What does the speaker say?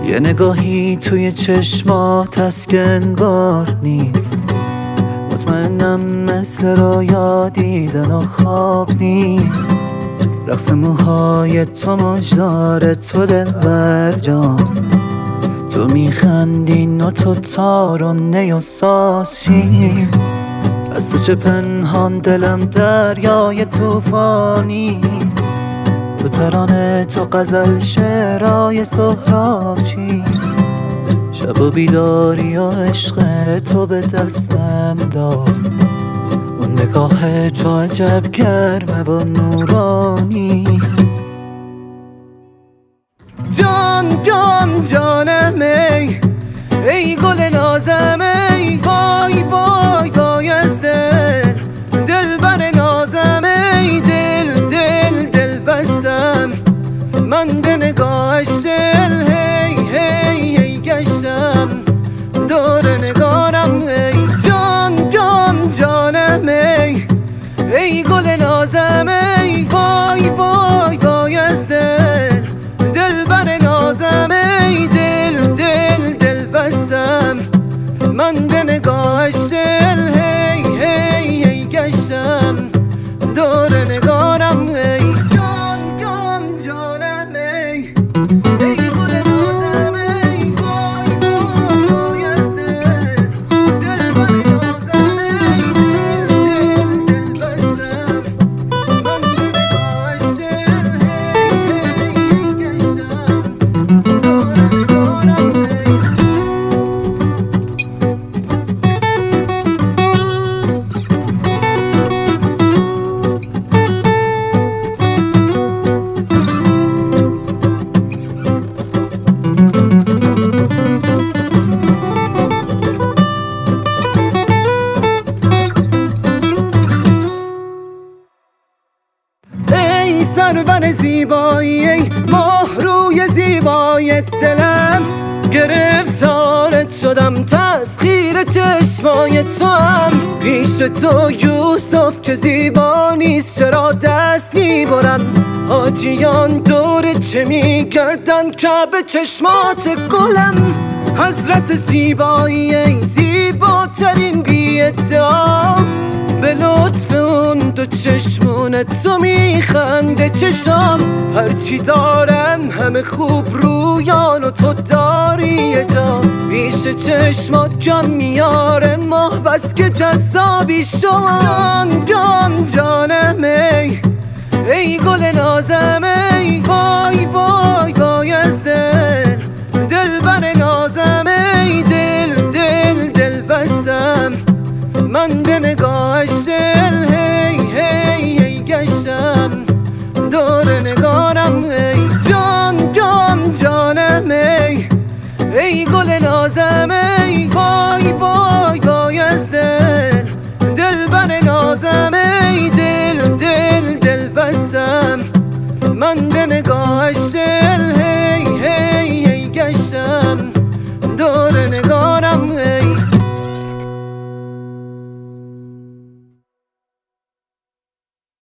یه نگاهی توی چشمات هست که انگار نیست. مطمئنم مثل رویا دیدن و خواب نیست. رقص موهای تو مجدار تو دلبر جان، تو میخندی و تو تارانه و سازی. از تو چه پنهان دلم دریای توفانیست. تو ترانه تو غزل شعرهای سهراب چیست. شب و بیداری و عشق تو به دستم داد. اون نگاه تو عجب گرمه و نورانی. جان جان جانم ای گل نازم ای وای وای وای از دل بر نازم ای دل بستم من به نگاهش دل هی گشتم دور نگارم ای جان جان جانم ای گل نازم ای وای وای وای از دل بر نازم ای دل بستم من به نگاهش دل هی گشتم دور نگارم ای جان جان جانم ای گل نازم ای وای وای وای از دل بر نازم ای دل بستم من به نگاهش دل هی گشتم دور نگارم ای. ای سرور زیبایی ای ماه روی زیبای دلم، گرفتارت شدم تسخیر چشمای تو هم. پیش تو یوسف که زیبا نیست چرا دست میبرن. حاجیان دور چه میگردن کعبه چشمات گلم. حضرت زیبایی ای زیباترین بی ادعا، به لطف اون دو چشمون تو میخنده چشام. هرچی دارم همه خوب رویان و تو داری یه جا. پیش چشمات جان میاره ماه بس که جذابی شما. جان جانم ای گل نازم ای